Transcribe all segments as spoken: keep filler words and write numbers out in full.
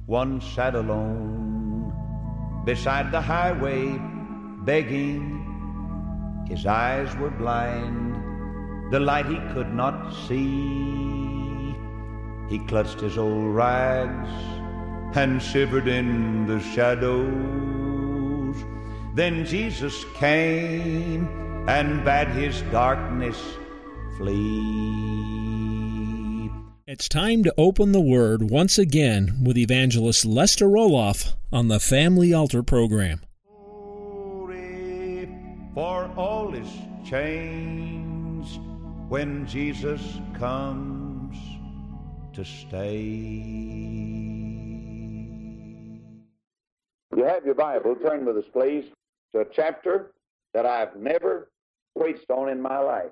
one sat alone beside the highway, begging. His eyes were blind, the light he could not see. He clutched his old rags and shivered in the shadows. Then Jesus came and bade his darkness flee. It's time to open the Word once again with Evangelist Lester Roloff on the Family Altar program. Glory, for all is changed when Jesus comes to stay. You have your Bible, turn with us, please, to a chapter that I've never preached on in my life.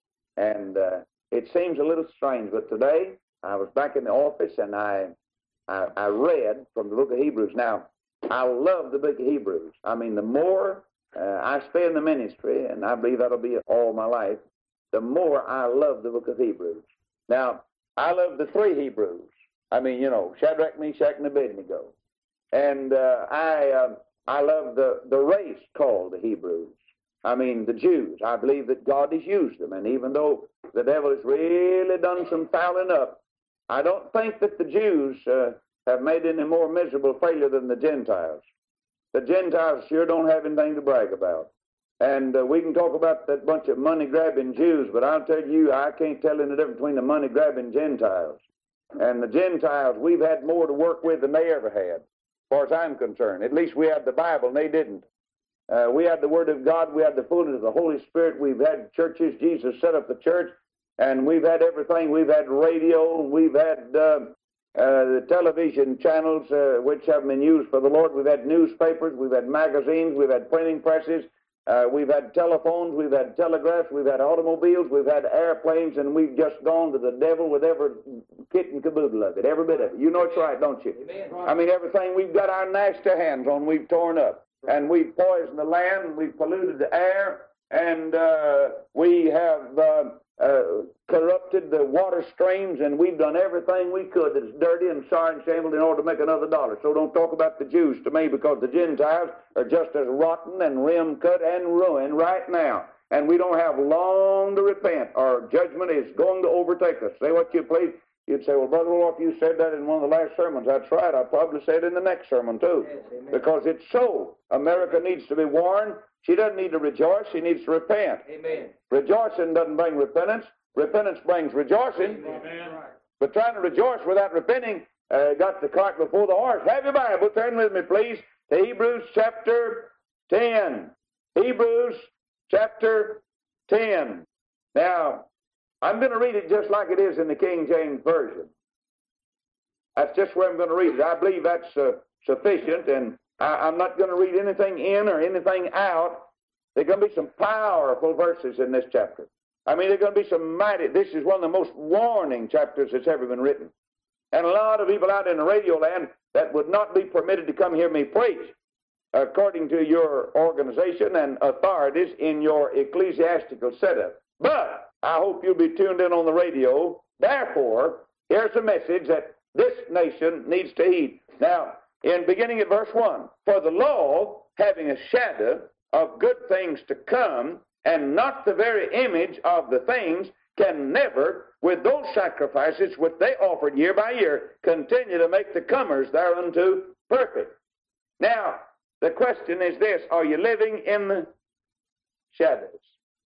And uh, it seems a little strange, but today I was back in the office and I, I I read from the book of Hebrews. Now, I love the book of Hebrews. I mean, the more uh, I stay in the ministry, and I believe that'll be all my life, the more I love the book of Hebrews. Now, I love the three Hebrews. I mean, you know, Shadrach, Meshach, and Abednego. And uh, I uh, I love the, the race called the Hebrews. I mean, the Jews. I believe that God has used them. And even though the devil has really done some fouling up, I don't think that the Jews uh, have made any more miserable failure than the Gentiles. The Gentiles sure don't have anything to brag about. And uh, we can talk about that bunch of money-grabbing Jews, but I'll tell you, I can't tell any difference between the money-grabbing Gentiles. And the Gentiles, we've had more to work with than they ever had, as far as I'm concerned. At least we had the Bible, and they didn't. Uh, we had the Word of God. We had the fullness of the Holy Spirit. We've had churches. Jesus set up the church. And we've had everything. We've had radio. We've had uh, uh, the television channels, uh, which have been used for the Lord. We've had newspapers. We've had magazines. We've had printing presses. Uh, we've had telephones. We've had telegraphs. We've had automobiles. We've had airplanes. And we've just gone to the devil with every kit and caboodle of it, every bit of it. You know it's right, don't you? Amen. I mean, everything we've got our nasty hands on, we've torn up. And we've poisoned the land. And we've polluted the air. And uh, we have... Uh, Uh, corrupted the water streams, and we've done everything we could that's dirty and sorry and shameful in order to make another dollar. So don't talk about the Jews to me, because the Gentiles are just as rotten and rim-cut and ruined right now. And we don't have long to repent. Our judgment is going to overtake us. Say what you please. You'd say, well, Brother Roloff, you said that in one of the last sermons. That's right. I probably said it in the next sermon, too. Yes, because it's so. America needs to be warned. She doesn't need to rejoice. She needs to repent. Amen. Rejoicing doesn't bring repentance. Repentance brings rejoicing. Amen. But trying to rejoice without repenting uh, got the cart before the horse. Have your Bible. Turn with me, please, to Hebrews chapter ten. Hebrews chapter ten. Now, I'm going to read it just like it is in the King James Version. That's just where I'm going to read it. I believe that's uh, sufficient, and I, I'm not going to read anything in or anything out. There are going to be some powerful verses in this chapter. I mean, there are going to be some mighty... This is one of the most warning chapters that's ever been written. And a lot of people out in the radio land that would not be permitted to come hear me preach, according to your organization and authorities in your ecclesiastical setup. But I hope you'll be tuned in on the radio. Therefore, here's a message that this nation needs to heed. Now, in beginning at verse one, for the law, having a shadow of good things to come, and not the very image of the things, can never, with those sacrifices which they offered year by year, continue to make the comers thereunto perfect. Now, the question is this: are you living in the shadows?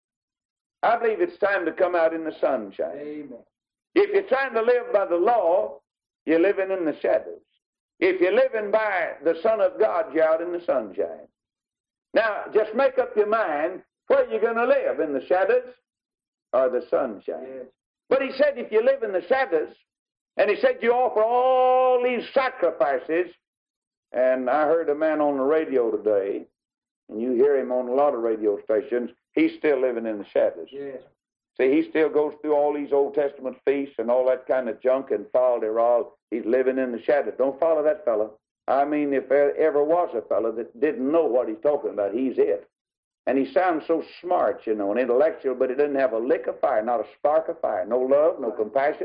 I believe it's time to come out in the sunshine. Amen. If you're trying to live by the law, you're living in the shadows. If you're living by the Son of God, you're out in the sunshine. Now, just make up your mind where you're going to live, in the shadows or the sunshine. Yes. But he said if you live in the shadows, and he said you offer all these sacrifices, and I heard a man on the radio today, and you hear him on a lot of radio stations, he's still living in the shadows. Yes. See, he still goes through all these Old Testament feasts and all that kind of junk and fal-de-ral. He's living in the shadows. Don't follow that fellow. I mean, if there ever was a fellow that didn't know what he's talking about, he's it. And he sounds so smart, you know, and intellectual, but he doesn't have a lick of fire, not a spark of fire, no love, no compassion,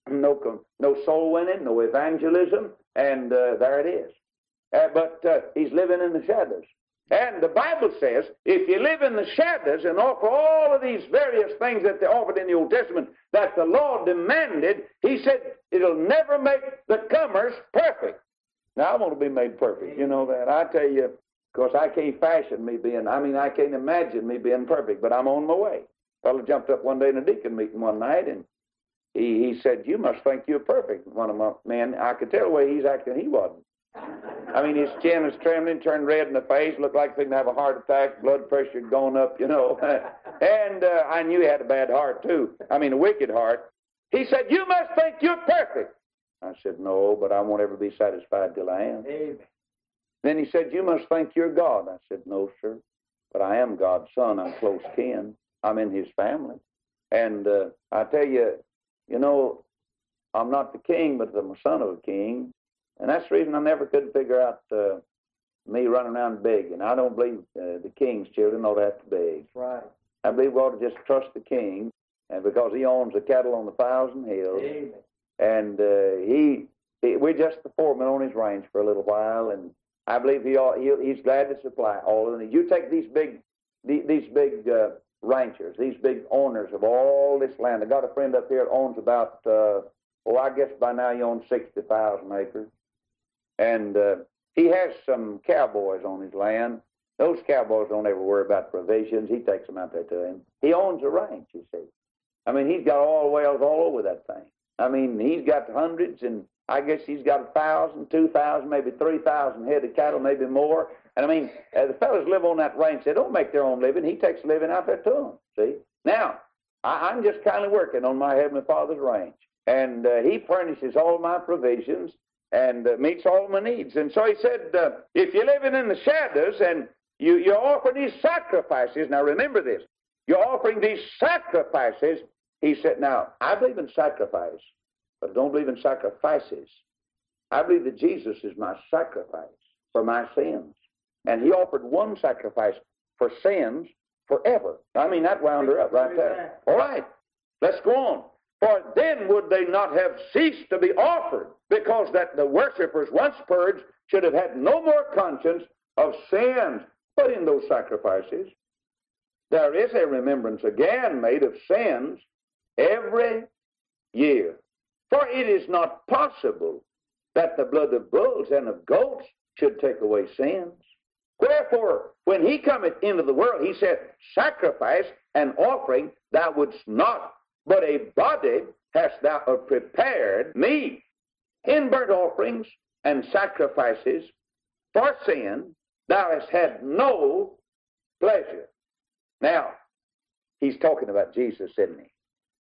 no, no soul winning, no evangelism, and uh, there it is. Uh, but uh, he's living in the shadows. And the Bible says, if you live in the shadows and offer all of these various things that they offered in the Old Testament that the law demanded, he said, it'll never make the comers perfect. Now, I want to be made perfect. You know that. I tell you, of course, I can't fashion me being, I mean, I can't imagine me being perfect, but I'm on my way. A fellow jumped up one day in a deacon meeting one night, and he, he said, you must think you're perfect. One of my men, I could tell the way he's acting, he wasn't. I mean, his chin was trembling, turned red in the face, looked like he was going to have a heart attack, blood pressure had gone up, you know. and uh, I knew he had a bad heart, too. I mean, a wicked heart. He said, you must think you're perfect. I said, no, but I won't ever be satisfied till I am. Amen. Then he said, you must think you're God. I said, no, sir, but I am God's son. I'm close kin. I'm in his family. And uh, I tell you, you know, I'm not the king, but I'm a son of a king. And that's the reason I never could figure out uh, me running around begging. I don't believe uh, the king's children ought to have to beg. Right. I believe we ought to just trust the king, and because he owns the cattle on the thousand hills. Amen. And uh, he, he, we're just the foreman on his range for a little while, and I believe he, ought, he he's glad to supply all of it. You take these big, the, these big uh, ranchers, these big owners of all this land. I got a friend up here that owns about, uh, well, I guess by now he owns sixty thousand acres. And uh, he has some cowboys on his land. Those cowboys don't ever worry about provisions. He takes them out there to him. He owns a ranch, you see. I mean, he's got oil wells all over that thing. I mean, he's got hundreds, and I guess he's got a thousand, two thousand, maybe three thousand head of cattle, maybe more. And I mean, uh, the fellows live on that ranch. They don't make their own living. He takes a living out there to them, see. Now, I, I'm just kind of working on my Heavenly Father's ranch. And uh, he furnishes all my provisions and uh, meets all my needs. And so he said, uh, if you're living in the shadows and you, you're offering these sacrifices, now remember this, you're offering these sacrifices, he said, now, I believe in sacrifice, but I don't believe in sacrifices. I believe that Jesus is my sacrifice for my sins. And he offered one sacrifice for sins forever. I mean, that wound her up right there. All right, let's go on. For then would they not have ceased to be offered, because that the worshippers once purged should have had no more conscience of sins. But in those sacrifices, there is a remembrance again made of sins every year. For it is not possible that the blood of bulls and of goats should take away sins. Wherefore, when he cometh into the world, he said, sacrifice and offering thou wouldst not, but a body hast thou prepared me. In burnt offerings and sacrifices for sin, thou hast had no pleasure. Now, he's talking about Jesus, isn't he?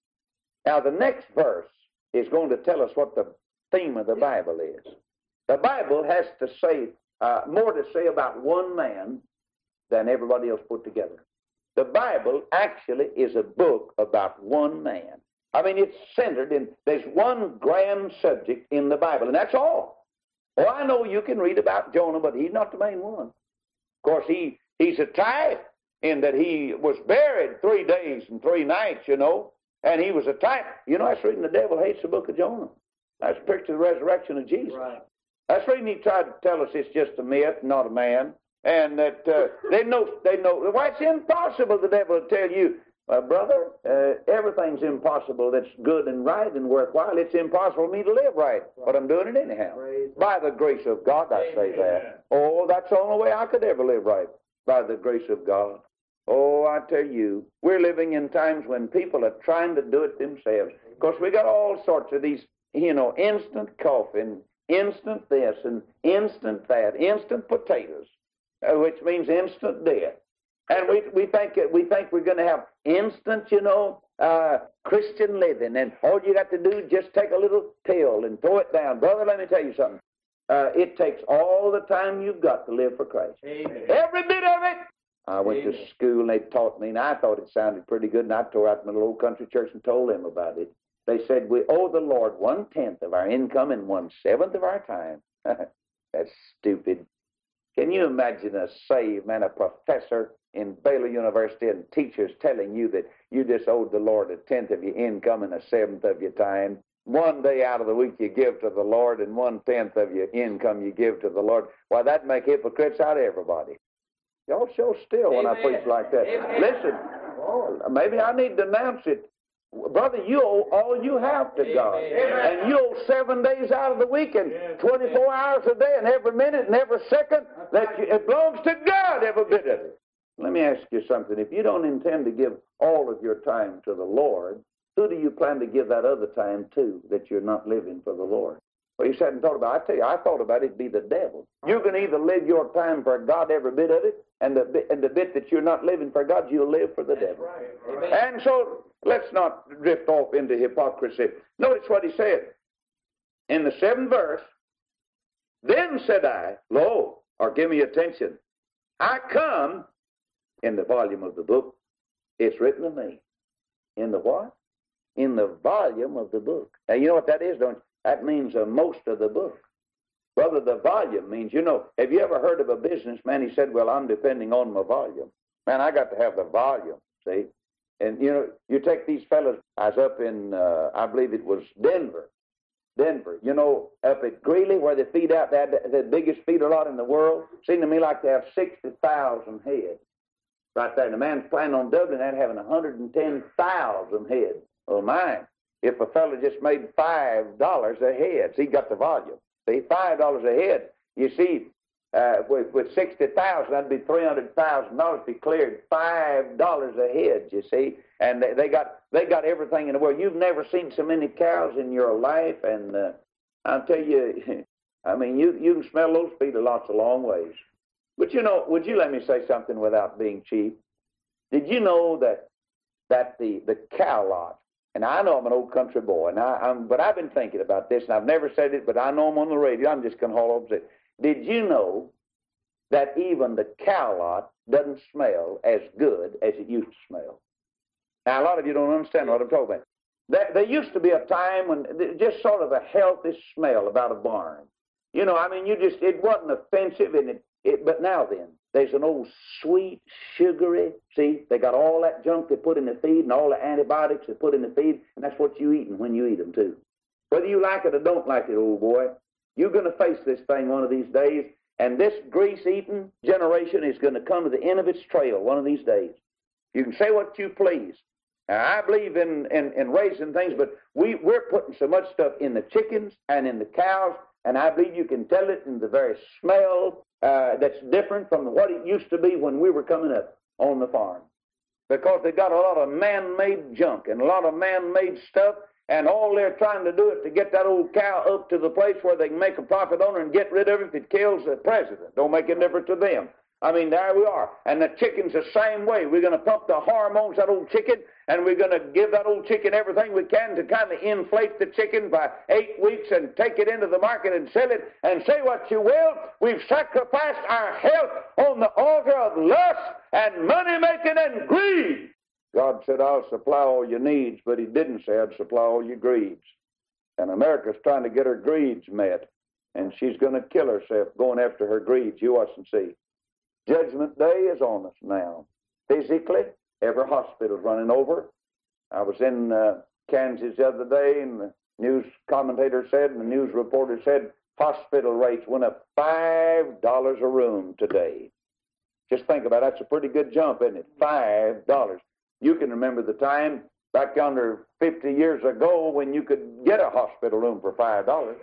Now, the next verse is going to tell us what the theme of the Bible is. The Bible has to say, uh, more to say about one man than everybody else put together. The Bible actually is a book about one man. I mean, it's centered in, there's one grand subject in the Bible, and that's all. Oh, I know you can read about Jonah, but he's not the main one. Of course, he, he's a type in that he was buried three days and three nights, you know, and he was a type. You know, that's reading the devil hates the book of Jonah. That's a picture of the resurrection of Jesus. Right. That's reading he tried to tell us it's just a myth, not a man. And that uh, they know, they know, why it's impossible, the devil will tell you, uh, brother, uh, everything's impossible that's good and right and worthwhile. It's impossible for me to live right, but I'm doing it anyhow. By the grace of God, I say that. Oh, that's the only way I could ever live right, by the grace of God. Oh, I tell you, we're living in times when people are trying to do it themselves. Of course, we got all sorts of these, you know, instant coffee and instant this and instant that, instant potatoes. Uh, which means instant death. And we we think we think we're going to have instant, you know, uh, Christian living, and all you got to do is just take a little pill and throw it down. Brother, let me tell you something. Uh, it takes all the time you've got to live for Christ. Amen. Every bit of it. I went Amen. to school, and they taught me, and I thought it sounded pretty good, and I tore out my little old country church and told them about it. They said, we owe the Lord one-tenth of our income and one-seventh of our time. That's stupid. Can you imagine a saved man, a professor in Baylor University, and teachers telling you that you just owed the Lord a tenth of your income and a seventh of your time? one day out of the week you give to the Lord and one-tenth of your income you give to the Lord, why, that'd make hypocrites out of everybody. Y'all show still when Amen. I preach like that. Amen. Listen, oh, maybe I need to announce it. Brother, you owe all you have to Amen. God. Amen. And you owe seven days out of the week and yes. twenty-four hours a day and every minute and every second. That you, it belongs to God, every bit of it. Let me ask you something. If you don't intend to give all of your time to the Lord, who do you plan to give that other time to that you're not living for the Lord? Well, you hadn't thought about it. I tell you, I thought about it, it'd be the devil. You can either live your time for God, every bit of it, and the bit, and the bit that you're not living for God, you'll live for the That's devil. Right. And so, let's not drift off into hypocrisy. Notice what he said. In the seventh verse, then said I, lo, or give me attention, I come in the volume of the book. It's written of me. In the what? In the volume of the book. Now, you know what that is, don't you? That means uh, most of the book. Brother, the volume means, you know, have you ever heard of a businessman? He said, well, I'm depending on my volume. Man, I got to have the volume, see? And, you know, you take these fellas, I was up in, uh, I believe it was Denver. Denver, you know, up at Greeley where they feed out that the biggest feeder lot in the world. Seemed to me like they have sixty thousand heads right there. And the man's planning on doubling that, having one hundred ten thousand heads. Well, mine. If a fellow just made five dollars a head, see, he got the volume. See, five dollars a head. You see, uh, with, with sixty thousand, that'd be three hundred thousand dollars. Be cleared five dollars a head. You see, and they, they got they got everything in the world. You've never seen so many cows in your life, and uh, I'll tell you, I mean, you you can smell those feeder lots a long ways. But you know, would you let me say something without being cheap? Did you know that that the the cow lot? And I know I'm an old country boy, and I, I'm, but I've been thinking about this, and I've never said it, but I know I'm on the radio. I'm just going to haul up and say, did you know that even the cow lot doesn't smell as good as it used to smell? Now, a lot of you don't understand what I'm talking about. There, there used to be a time when just sort of a healthy smell about a barn. You know, I mean, you just, it wasn't offensive, and it, it, but now then, there's an old sweet, sugary, see, they got all that junk they put in the feed and all the antibiotics they put in the feed, and that's what you're eating when you eat them, too. Whether you like it or don't like it, old boy, you're going to face this thing one of these days, and this grease-eating generation is going to come to the end of its trail one of these days. You can say what you please. Now, I believe in, in, in raising things, but we, we're putting so much stuff in the chickens and in the cows, and I believe you can tell it in the very smell uh, that's different from what it used to be when we were coming up on the farm. Because they got a lot of man-made junk and a lot of man-made stuff, and all they're trying to do is to get that old cow up to the place where they can make a profit on her and get rid of it if it kills the president. Don't make a difference to them. I mean, there we are. And the chicken's the same way. We're going to pump the hormones that old chicken, and we're going to give that old chicken everything we can to kind of inflate the chicken by eight weeks and take it into the market and sell it. And say what you will, we've sacrificed our health on the altar of lust and money-making and greed. God said, I'll supply all your needs, but he didn't say I'd supply all your greeds. And America's trying to get her greeds met, and she's going to kill herself going after her greeds. You watch and see. Judgment Day is on us now. Physically, every hospital's running over. I was in uh, Kansas the other day, and the news commentator said, and the news reporter said, hospital rates went up five dollars a room today. Just think about it. That's a pretty good jump, isn't it? five dollars. You can remember the time back under fifty years ago when you could get a hospital room for five dollars.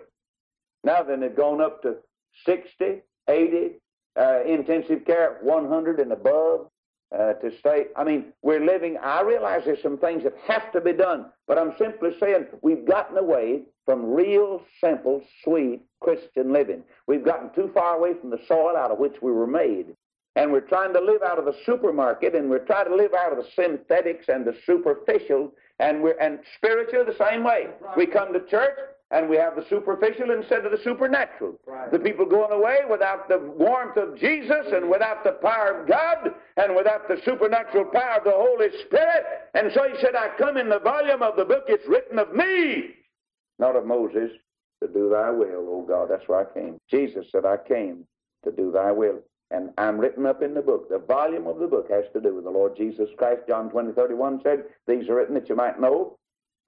Now then, it's gone up to sixty, eighty, Uh, intensive care, one hundred and above uh, to stay. I mean, we're living, I realize there's some things that have to be done, but I'm simply saying we've gotten away from real, simple, sweet Christian living. We've gotten too far away from the soil out of which we were made. And we're trying to live out of the supermarket, and we're trying to live out of the synthetics and the superficial, and we're and spiritual the same way. We come to church, and we have the superficial instead of the supernatural. Right. The people going away without the warmth of Jesus and without the power of God and without the supernatural power of the Holy Spirit. And so he said, I come in the volume of the book, it's written of me, not of Moses, to do thy will, O God. That's where I came. Jesus said, I came to do thy will. And I'm written up in the book. The volume of the book has to do with the Lord Jesus Christ. John twenty, thirty-one said, these are written that you might know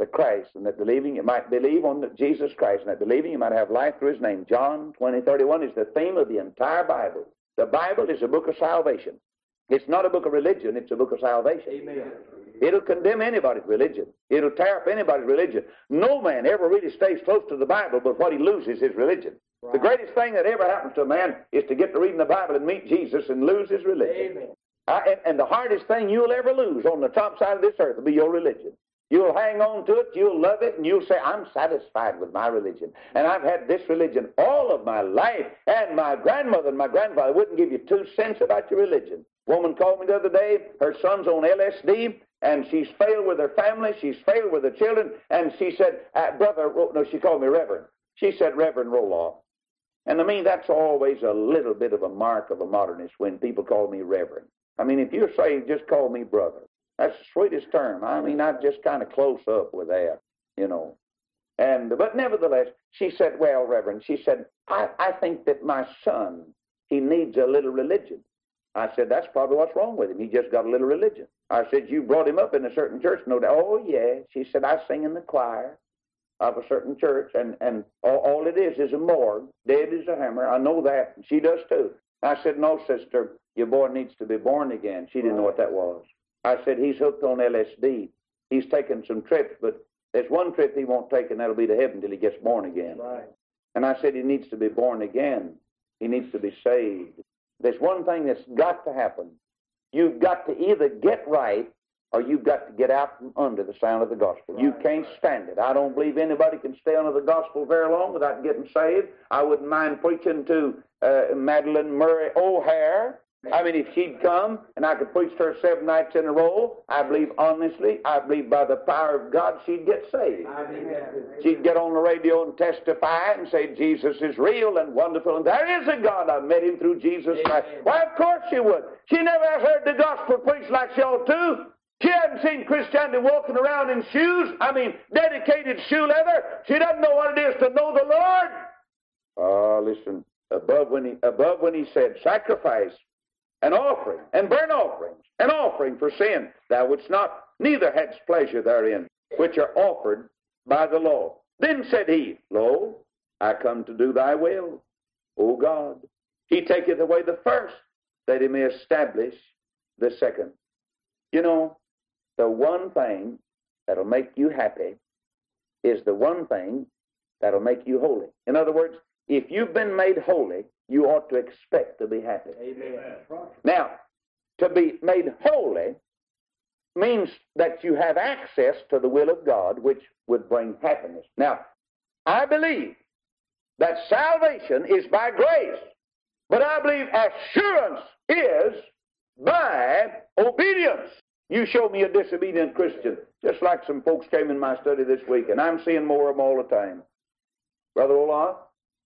the Christ, and that believing you might believe on the Jesus Christ, and that believing you might have life through his name. John twenty thirty-one is the theme of the entire Bible. The Bible is a book of salvation. It's not a book of religion, it's a book of salvation. Amen. It'll condemn anybody's religion. It'll tear up anybody's religion. No man ever really stays close to the Bible, but what he loses is religion. Right. The greatest thing that ever happens to a man is to get to reading the Bible and meet Jesus and lose his religion. Amen. I, and, and the hardest thing you'll ever lose on the top side of this earth will be your religion. You'll hang on to it, you'll love it, and you'll say, I'm satisfied with my religion. And I've had this religion all of my life, and my grandmother and my grandfather wouldn't give you two cents about your religion. Woman called me the other day, her son's on L S D, and she's failed with her family, she's failed with her children, and she said, uh, brother, no, she called me Reverend. She said, Reverend Roloff. And to me, that's always a little bit of a mark of a modernist when people call me Reverend. I mean, if you're saved, just call me brother. That's the sweetest term. I mean, I'm just kind of close up with that, you know. And but nevertheless, she said, well, Reverend, she said, I, I think that my son, he needs a little religion. I said, that's probably what's wrong with him. He just got a little religion. I said, you brought him up in a certain church, no doubt. Oh, yeah. She said, I sing in the choir of a certain church, and, and all, all it is is a morgue, dead as a hammer. I know that. She does too. I said, no, sister, your boy needs to be born again. She didn't know what that was. I said, he's hooked on L S D. He's taken some trips, but there's one trip he won't take, and that'll be to heaven till he gets born again. Right. And I said, he needs to be born again. He needs to be saved. There's one thing that's got to happen. You've got to either get right or you've got to get out from under the sound of the gospel. Right. You can't stand it. I don't believe anybody can stay under the gospel very long without getting saved. I wouldn't mind preaching to uh, Madeline Murray O'Hare. I mean, if she'd come and I could preach to her seven nights in a row, I believe honestly, I believe by the power of God, she'd get saved. She'd get on the radio and testify and say, Jesus is real and wonderful, and there is a God. I met him through Jesus Christ. Why, of course she would. She never has heard the gospel preached like she ought to. She hadn't seen Christianity walking around in shoes. I mean, dedicated shoe leather. She doesn't know what it is to know the Lord. Oh, listen, above when he, above when he said, sacrifice, an offering, and burnt offerings, an offering for sin, thou wouldst not, neither hadst pleasure therein, which are offered by the law. Then said he, Lo, I come to do thy will, O God. He taketh away the first, that he may establish the second. You know, the one thing that'll make you happy is the one thing that'll make you holy. In other words, if you've been made holy, you ought to expect to be happy. Amen. Now, to be made holy means that you have access to the will of God, which would bring happiness. Now, I believe that salvation is by grace, but I believe assurance is by obedience. You show me a disobedient Christian, just like some folks came in my study this week, and I'm seeing more of them all the time. Brother Olaf,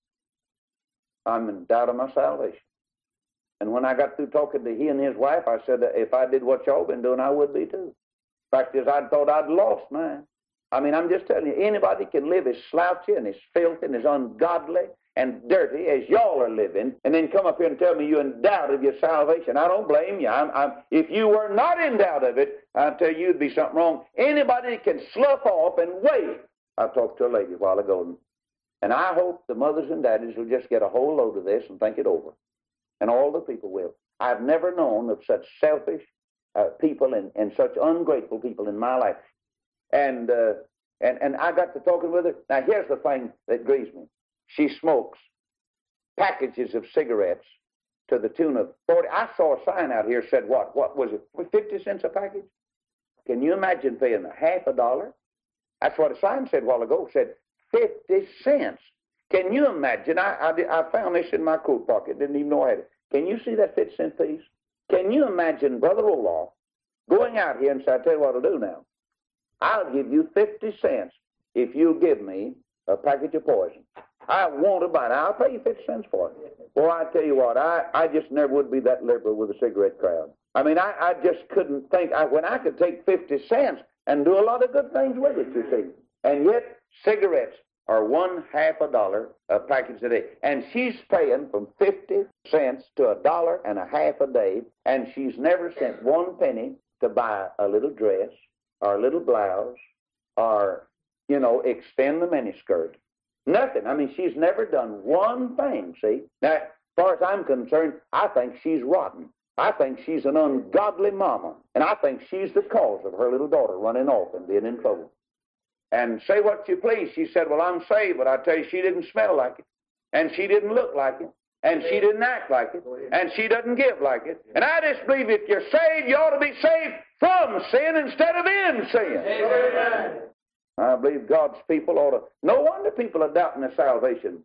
I'm in doubt of my salvation. And when I got through talking to he and his wife, I said, if I did what y'all been doing, I would be too. Fact is, I thought I'd lost mine. I mean, I'm just telling you, anybody can live as slouchy and as filthy and as ungodly and dirty as y'all are living, and then come up here and tell me you're in doubt of your salvation. I don't blame you. I'm, I'm, if you were not in doubt of it, I'll tell you there'd be something wrong. Anybody can slough off and wait. I talked to a lady a while ago, and I hope the mothers and daddies will just get a whole load of this and think it over. And all the people will. I've never known of such selfish uh, people and, and such ungrateful people in my life. And, uh, and, and I got to talking with her. Now, here's the thing that grieves me. She smokes packages of cigarettes to the tune of forty. I saw a sign out here said what? What was it? fifty cents a package? Can you imagine paying a half a dollar? That's what a sign said a while ago. It said fifty cents. Can you imagine? I, I, I found this in my coat pocket. Didn't even know I had it. Can you see that fifty cent piece? Can you imagine Brother Roloff going out here and say, I'll tell you what I'll do now. I'll give you fifty cents if you give me a package of poison. I want to buy it. I'll pay you fifty cents for it. Well, I tell you what, I, I just never would be that liberal with a cigarette crowd. I mean, I, I just couldn't think, I, when I could take fifty cents and do a lot of good things with it, you see. And yet, cigarettes are one half a dollar a package a day. And she's paying from fifty cents to a dollar and a half a day, and she's never sent one penny to buy a little dress or a little blouse or you know, extend the miniskirt. Nothing. I mean, she's never done one thing, see? Now, as far as I'm concerned, I think she's rotten. I think she's an ungodly mama. And I think she's the cause of her little daughter running off and being in trouble. And say what you please. She said, well, I'm saved, but I tell you, she didn't smell like it. And she didn't look like it. And she didn't act like it. And she doesn't give like it. And I just believe if you're saved, you ought to be saved from sin instead of in sin. Amen. I believe God's people ought to. No wonder people are doubting their salvation.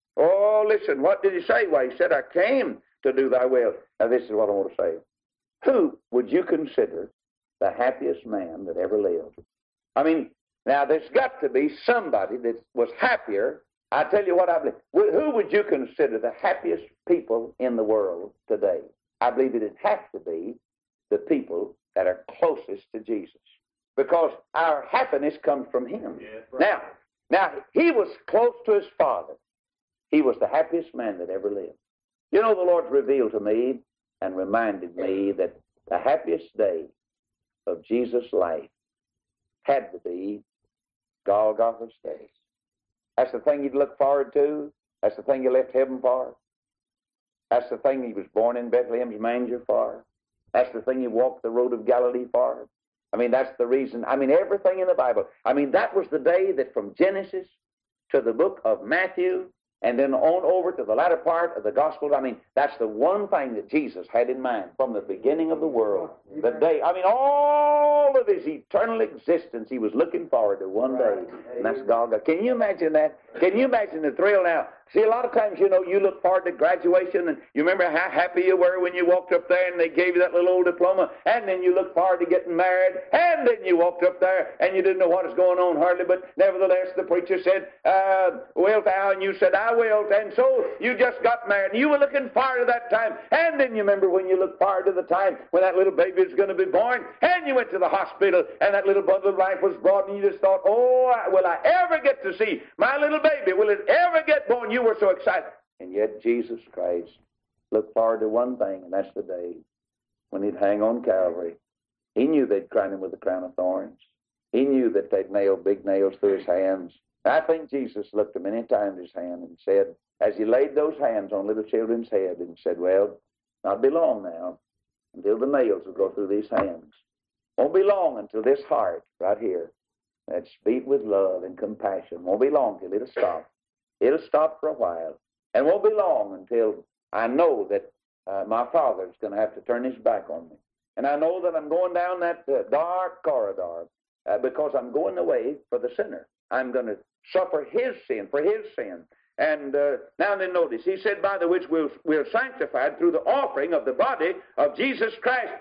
Oh, listen, what did he say? Well, he said, I came to do thy will. Now, this is what I want to say. Who would you consider the happiest man that ever lived? I mean, now there's got to be somebody that was happier. I tell you what I believe. Who would you consider the happiest people in the world today? I believe it'd have to be the people that are closest to Jesus. Because our happiness comes from him. Yeah, right. Now, now, he was close to his Father. He was the happiest man that ever lived. You know, the Lord's revealed to me and reminded me that the happiest day of Jesus' life had to be Golgotha's day. That's the thing he'd look forward to. That's the thing he left heaven for. That's the thing he was born in Bethlehem's manger for. That's the thing he walked the road of Galilee for. I mean, that's the reason. I mean, everything in the Bible. I mean, that was the day that from Genesis to the book of Matthew and then on over to the latter part of the Gospels, I mean, that's the one thing that Jesus had in mind from the beginning of the world. The day, I mean, all of his eternal existence, he was looking forward to one day, and that's Golgotha. Can you imagine that? Can you imagine the thrill now? See, a lot of times, you know, you look forward to graduation, and you remember how happy you were when you walked up there and they gave you that little old diploma, and then you look forward to getting married, and then you walked up there and you didn't know what was going on hardly, but nevertheless the preacher said, uh, wilt thou? And you said, I will. And so you just got married, and you were looking forward to that time, and then you remember when you looked forward to the time when that little baby was going to be born, and you went to the hospital, and that little bundle of life was brought, and you just thought, oh, will I ever get to see my little baby? Will it ever get born? You were so excited. And yet Jesus Christ looked forward to one thing, and that's the day when he'd hang on Calvary. He knew they'd crown him with a crown of thorns. He knew that they'd nail big nails through his hands. I think Jesus looked him many times his hand and said, as he laid those hands on little children's head, and said, well, not be long now until the nails will go through these hands. Won't be long until this heart right here that's beat with love and compassion. Won't be long till it'll stop. It'll stop for a while. And won't be long until I know that uh, my Father's going to have to turn his back on me. And I know that I'm going down that uh, dark corridor uh, because I'm going away for the sinner. I'm going to suffer his sin, for his sin. And uh, now then notice, he said, by the which we're, we're sanctified through the offering of the body of Jesus Christ.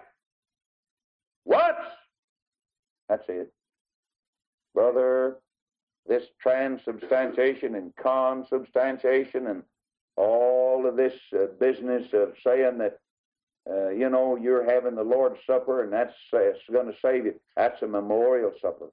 What? That's it. Brother, this transubstantiation and consubstantiation and all of this uh, business of saying that, uh, you know, you're having the Lord's Supper and that's uh, going to save you, that's a memorial supper.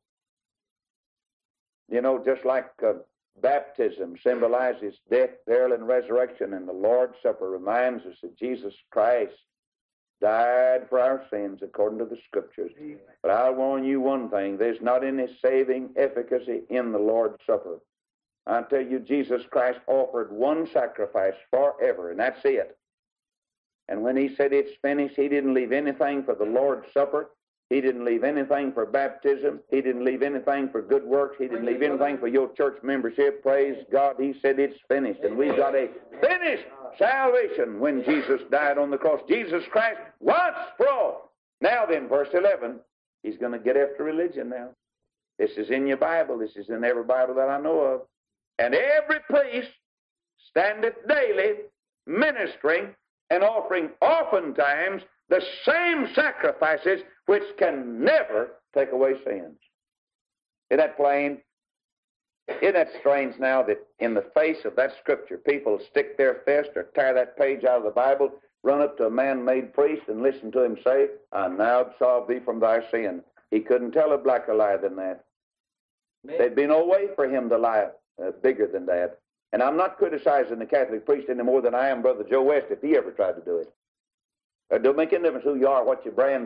You know, just like uh, baptism symbolizes death, burial, and resurrection, and the Lord's Supper reminds us that Jesus Christ died for our sins according to the Scriptures. But I'll warn you one thing, there's not any saving efficacy in the Lord's Supper. I tell you, Jesus Christ offered one sacrifice forever, and that's it. And when he said it's finished, he didn't leave anything for the Lord's Supper. He didn't leave anything for baptism. He didn't leave anything for good works. He didn't leave anything for your church membership. Praise God. He said it's finished. And we've got a finished salvation when Jesus died on the cross. Jesus Christ once for all. Now then, verse eleven, he's going to get after religion now. This is in your Bible. This is in every Bible that I know of. And every priest standeth daily ministering and offering oftentimes the same sacrifices which can never take away sins. Isn't that plain? Isn't that strange now that in the face of that Scripture, people stick their fist or tear that page out of the Bible, run up to a man-made priest and listen to him say, I now absolve thee from thy sin. He couldn't tell a blacker lie than that. Maybe. There'd be no way for him to lie uh, bigger than that. And I'm not criticizing the Catholic priest any more than I am Brother Joe West if he ever tried to do it. It don't make any difference who you are, what your brand is.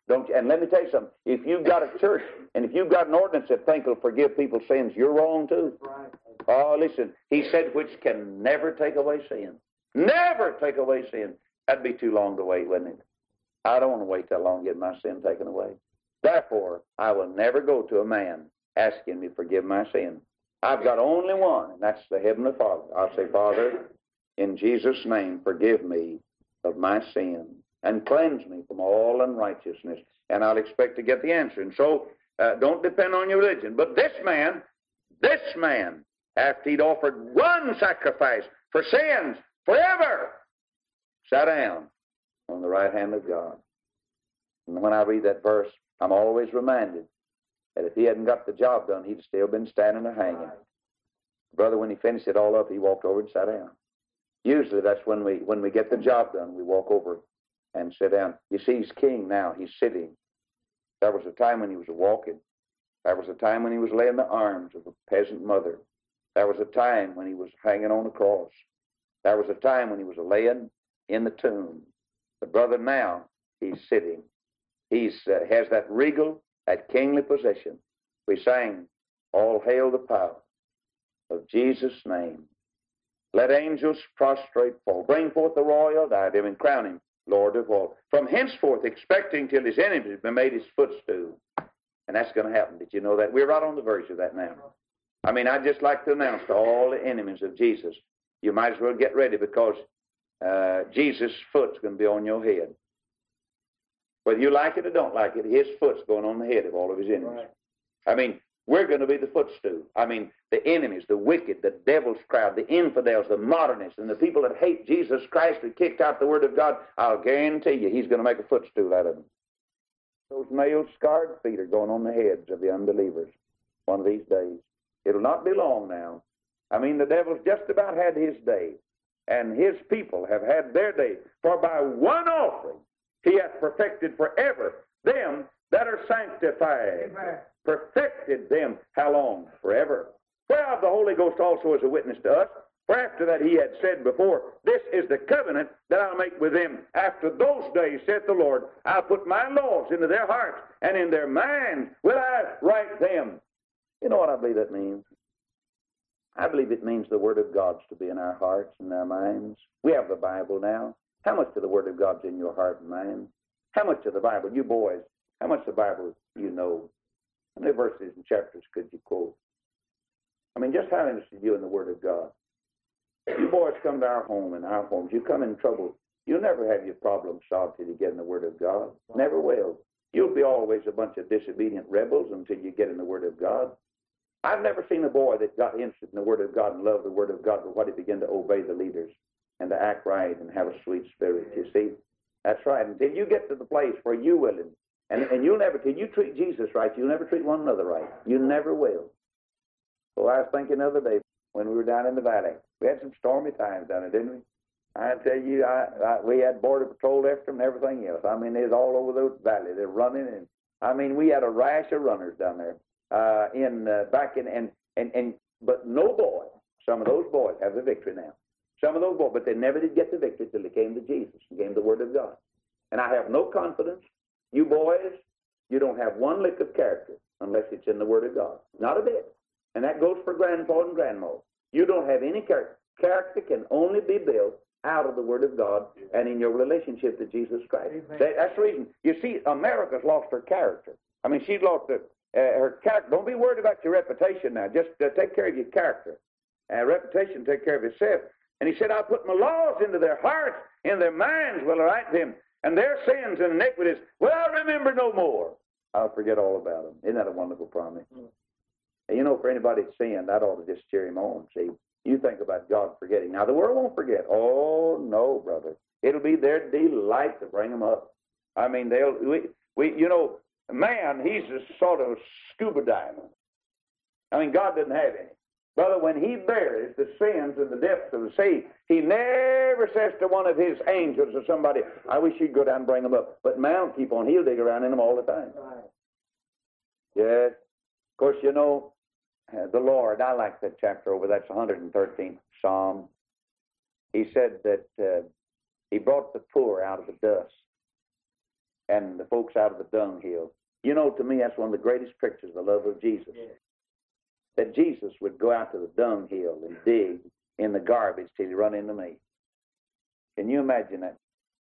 Don't you? And let me tell you something. If you've got a church and if you've got an ordinance that think will forgive people's sins, you're wrong too. Right. Oh, listen. He said, which can never take away sin. Never take away sin. That'd be too long to wait, wouldn't it? I don't want to wait that long to get my sin taken away. Therefore, I will never go to a man asking me to forgive my sin. I've got only one, and that's the Heavenly Father. I'll say, Father, in Jesus' name, forgive me of my sin and cleanse me from all unrighteousness. And I'll expect to get the answer. And so, uh, don't depend on your religion. But this man, this man, after he'd offered one sacrifice for sins forever, sat down on the right hand of God. And when I read that verse, I'm always reminded that if he hadn't got the job done, he'd still been standing or hanging. Brother, when he finished it all up, he walked over and sat down. Usually that's when we when we get the job done, we walk over and sit down. You see, he's king now. He's sitting. There was a time when he was walking. There was a time when he was laying in the arms of a peasant mother. There was a time when he was hanging on a cross. There was a time when he was laying in the tomb. But brother, now he's sitting. He uh, has that regal, that kingly position. We sang, all hail the power of Jesus' name. Let angels prostrate fall. Bring forth the royal diadem and crown him Lord of all. From henceforth expecting till his enemies have been made his footstool. And that's going to happen. Did you know that? We're right on the verge of that now. I mean, I'd just like to announce to all the enemies of Jesus, you might as well get ready because uh, Jesus' foot's going to be on your head. Whether you like it or don't like it, his foot's going on the head of all of his enemies. Right. I mean, we're going to be the footstool. I mean, the enemies, the wicked, the devil's crowd, the infidels, the modernists, and the people that hate Jesus Christ that kicked out the Word of God, I'll guarantee you he's going to make a footstool out of them. Those nail-scarred feet are going on the heads of the unbelievers one of these days. It'll not be long now. I mean, the devil's just about had his day, and his people have had their day. For by one offering he hath perfected forever them that are sanctified. Amen. Perfected them how long? Forever. Whereof the Holy Ghost also is a witness to us. For after that he had said before, this is the covenant that I'll make with them. After those days, saith the Lord, I'll put my laws into their hearts, and in their minds will I write them. You know what I believe that means? I believe it means the Word of God's to be in our hearts and our minds. We have the Bible now. How much of the Word of God's in your heart and mind? How much of the Bible, you boys, how much of the Bible you know? How many verses and chapters could you quote? I mean, just how interested are you in the Word of God? You boys come to our home and our homes. You come in trouble. You'll never have your problem solved till you get in the Word of God. Never will. You'll be always a bunch of disobedient rebels until you get in the Word of God. I've never seen a boy that got interested in the Word of God and loved the Word of God but what he began to obey the leaders and to act right and have a sweet spirit, you see. That's right. Until you get to the place where you will, and, and, and you'll never, till you treat Jesus right, you'll never treat one another right. You never will. So I was thinking the other day when we were down in the valley. We had some stormy times down there, didn't we? I tell you, I, I, we had Border Patrol after them and everything else. I mean, they was all over the valley. They're running, and I mean, we had a rash of runners down there. Uh, in uh, back in and and and but no boy. Some of those boys have the victory now. Some of those boys, but they never did get the victory till they came to Jesus and came to the Word of God. And I have no confidence. You boys, you don't have one lick of character unless it's in the Word of God. Not a bit. And that goes for grandpa and grandma. You don't have any character. Character can only be built out of the Word of God and in your relationship to Jesus Christ. That, that's the reason. You see, America's lost her character. I mean, she's lost her. Uh, her character. Don't be worried about your reputation now. Just uh, take care of your character. Uh, reputation, take care of yourself. And he said, I'll put my laws into their hearts, in their minds will I write them, and their sins and iniquities will I remember no more. I'll forget all about them. Isn't that a wonderful promise? Mm. And you know, for anybody that's sinned, that ought to just cheer him on. See, you think about God forgetting. Now, the world won't forget. Oh, no, brother. It'll be their delight to bring them up. I mean, they'll, we, we you know, man, he's a sort of scuba diver. I mean, God doesn't have any. Brother, when he buries the sins in the depths of the sea, he never says to one of his angels or somebody, I wish you'd go down and bring them up. But man will keep on. He'll dig around in them all the time. Right. Yes. Of course, you know, uh, the Lord, I like that chapter over. That's one hundred thirteenth Psalm. He said that uh, he brought the poor out of the dust and the folks out of the dunghill. You know, to me, that's one of the greatest pictures of the love of Jesus. Yeah. That Jesus would go out to the dunghill and dig in the garbage till he run into me. Can you imagine that?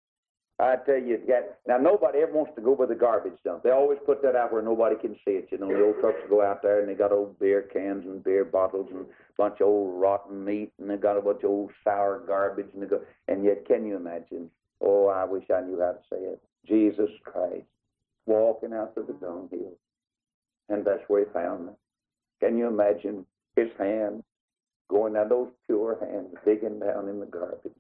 I tell you, get, now nobody ever wants to go by the garbage dump. They always put that out where nobody can see it. You know, the old trucks go out there and they got old beer cans and beer bottles and a bunch of old rotten meat and they got a bunch of old sour garbage and they go. And yet, can you imagine? Oh, I wish I knew how to say it. Jesus Christ walking out to the dunghill, and that's where he found me. Can you imagine his hand going down, those pure hands digging down in the garbage?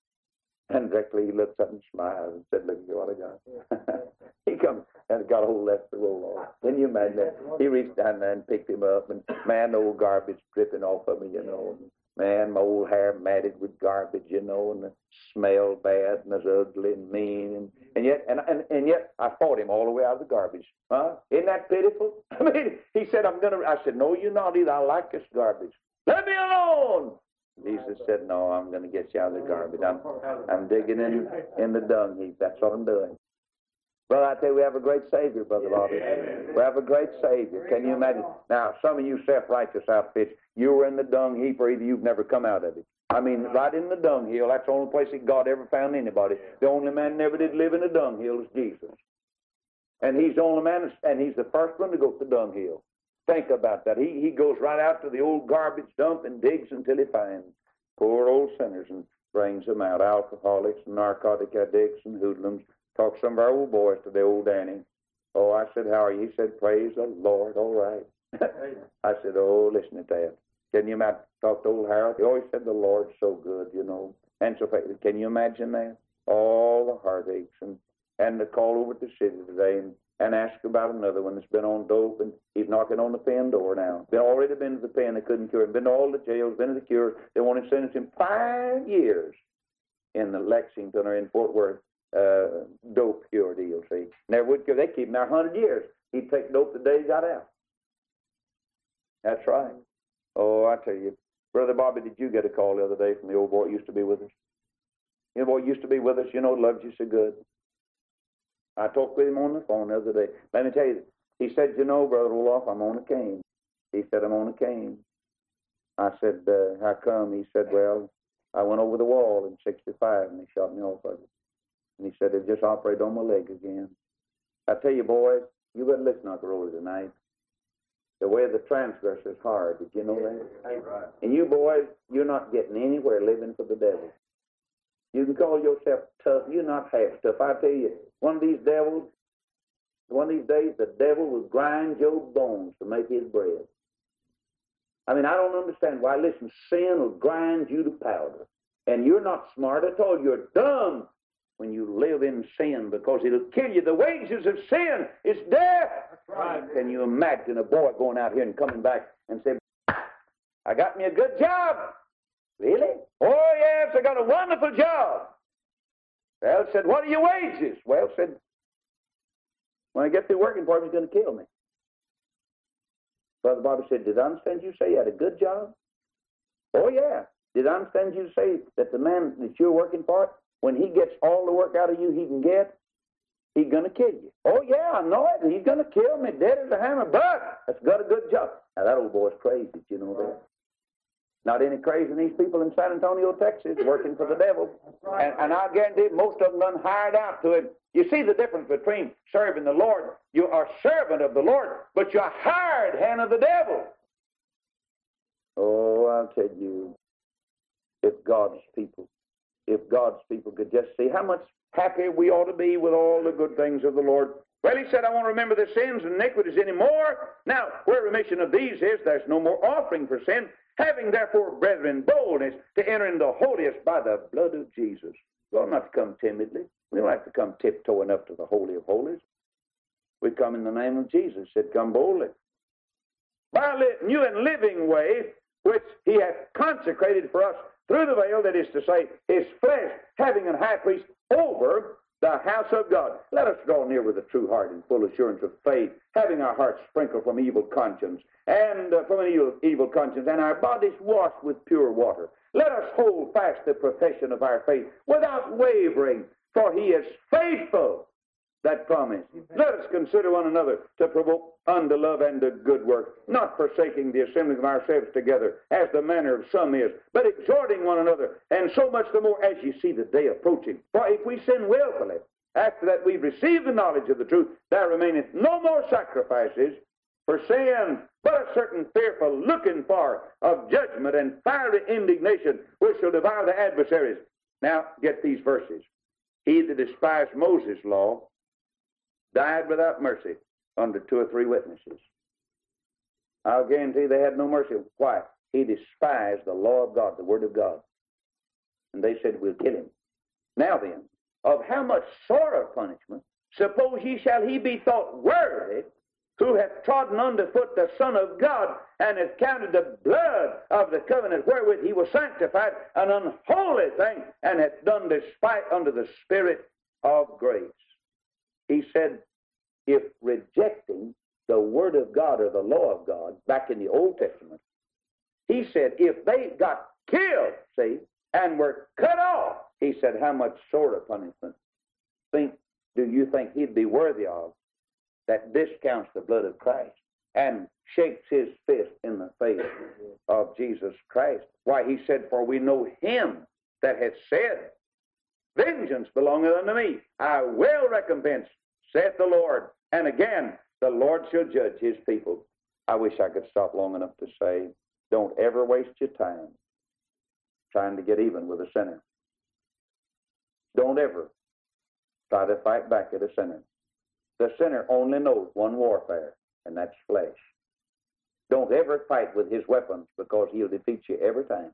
And directly he looked up and smiled and said, look at what I got. He come and got a whole left to roll off. Can you imagine that? He reached down there and picked him up, and man, the old garbage dripping off of me, you know. And man, my old hair matted with garbage, you know, and it smelled bad and it was ugly and mean. And, and yet and, and, and yet I fought him all the way out of the garbage. Huh? Isn't that pitiful? I mean, he said, I'm going to, I said, no, you're not either. I like this garbage. Let me alone. Jesus said, no, I'm going to get you out of the garbage. I'm, I'm digging in, in the dung heap. That's what I'm doing. Brother, I tell you, we have a great Savior, Brother Bobby. We have a great Savior. Can you imagine? Now, some of you self-righteous outfits, you were in the dung heap or either you've never come out of it. I mean, right in the dunghill. That's the only place that God ever found anybody. The only man never did live in the dunghill is Jesus. And he's the only man, and he's the first one to go to the dunghill. Think about that. He, he goes right out to the old garbage dump and digs until he finds poor old sinners and brings them out, alcoholics and narcotic addicts and hoodlums. Talked some of our old boys to the old Danny. Oh, I said, how are you? He said, praise the Lord, all right. I said, oh, listen to that. Can you imagine? Talk to old Harold. He always said the Lord's so good, you know. And so, can you imagine that? All the heartaches and, and the call over to the city today and, and ask about another one that's been on dope and he's knocking on the pen door now. Been already been to the pen, they couldn't cure him. Been to all the jails, been to the cure. They want to sentence him five years in the Lexington or in Fort Worth uh, dope cure deal, see. Never would cure. They keep him there a hundred years. He'd take dope the day he got out. That's right. Oh, I tell you. Brother Bobby, did you get a call the other day from the old boy that used to be with us? You know, boy used to be with us, you know, loved you so good. I talked with him on the phone the other day. Let me tell you, he said, you know, Brother Roloff, I'm on a cane. He said, I'm on a cane. I said, uh, how come? He said, well, I went over the wall in sixty-five and they shot me off of it. And he said, they just operated on my leg again. I tell you, boys, you better listen, Uncle Roller, tonight. The way of the transgressor is hard. Did you know that? Right. And you boys, you're not getting anywhere living for the devil. You can call yourself tough. You're not half tough. I tell you, one of these devils, one of these days, the devil will grind your bones to make his bread. I mean, I don't understand why. Listen, sin will grind you to powder. And you're not smart at all. You're dumb when you live in sin because it'll kill you. The wages of sin is death. Right. Can you imagine a boy going out here and coming back and saying, I got me a good job. Really? Oh, yes, I got a wonderful job. Well, said, what are your wages? Well, said, when I get through working for him, he's going to kill me. Brother Bobby said, did I understand you say you had a good job? Oh, yeah. Did I understand you say that the man that you're working for, when he gets all the work out of you he can get, he's going to kill you? Oh, yeah, I know it. He's going to kill me dead as a hammer, but that's got a good job. Now, that old boy's crazy, did you know that? Not any crazy than these people in San Antonio, Texas, working for the devil. And, and I guarantee most of them done hired out to him. You see the difference between serving the Lord. You are servant of the Lord, but you're hired hand of the devil. Oh, I'll tell you, if God's people, if God's people could just see how much happier we ought to be with all the good things of the Lord. Well, he said, I won't remember the sins and iniquities anymore. Now, where remission of these is, there's no more offering for sin. Having, therefore, brethren, boldness to enter into the holiest by the blood of Jesus. We ought not to come timidly. We don't have to come tiptoeing up to the Holy of Holies. We come in the name of Jesus. He said, come boldly. By a new and living way, which he hath consecrated for us through the veil, that is to say, his flesh, having an high priest over the house of God. Let us draw near with a true heart and full assurance of faith, having our hearts sprinkled from evil conscience, and uh, from an evil, evil conscience, and our bodies washed with pure water. Let us hold fast the profession of our faith without wavering, for he is faithful. that promise. Let us consider one another to provoke unto love and to good work, not forsaking the assembling of ourselves together, as the manner of some is, but exhorting one another, and so much the more as you see the day approaching. For if we sin willfully, after that we've received the knowledge of the truth, there remaineth no more sacrifices for sin, but a certain fearful looking for of judgment and fiery indignation, which shall devour the adversaries. Now, get these verses. He that despised Moses' law died without mercy under two or three witnesses. I'll guarantee they had no mercy. Why? He despised the law of God, the Word of God. And they said, we'll kill him. Now then, of how much sorrow punishment, suppose ye shall he be thought worthy, who hath trodden under foot the Son of God, and hath counted the blood of the covenant wherewith he was sanctified an unholy thing, and hath done despite unto the Spirit of grace. He said, if rejecting the Word of God or the law of God back in the Old Testament, he said, if they got killed, see, and were cut off, he said, how much sorrow punishment think do you think he'd be worthy of that discounts the blood of Christ and shakes his fist in the face of Jesus Christ? Why, he said, for we know him that hath said, vengeance belongeth unto me, I will recompense, saith the Lord. And again, the Lord shall judge his people. I wish I could stop long enough to say, don't ever waste your time trying to get even with a sinner. Don't ever try to fight back at a sinner. The sinner only knows one warfare, and that's flesh. Don't ever fight with his weapons, because he'll defeat you every time.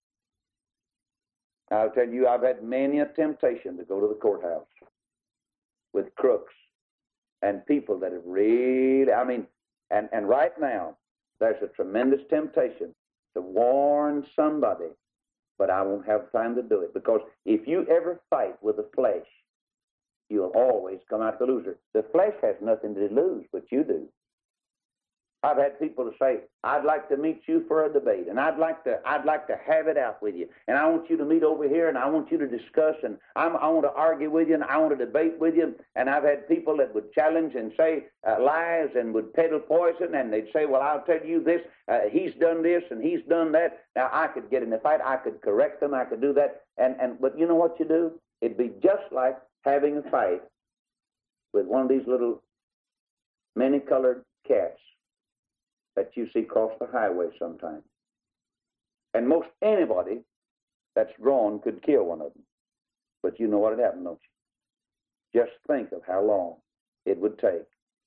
I'll tell you, I've had many a temptation to go to the courthouse with crooks and people that have really, I mean, and, and right now, there's a tremendous temptation to warn somebody, but I won't have time to do it, because if you ever fight with the flesh, you'll always come out the loser. The flesh has nothing to lose, but you do. I've had people to say, I'd like to meet you for a debate, and I'd like to I'd like to have it out with you, and I want you to meet over here, and I want you to discuss, and I'm, I want to argue with you, and I want to debate with you. And I've had people that would challenge and say uh, lies and would peddle poison, and they'd say, well, I'll tell you this, uh, he's done this, and he's done that. Now, I could get in the fight, I could correct them, I could do that, and, and but you know what you do? It'd be just like having a fight with one of these little many-colored cats that you see cross the highway sometimes. And most anybody that's grown could kill one of them. But you know what would happen, don't you? Just think of how long it would take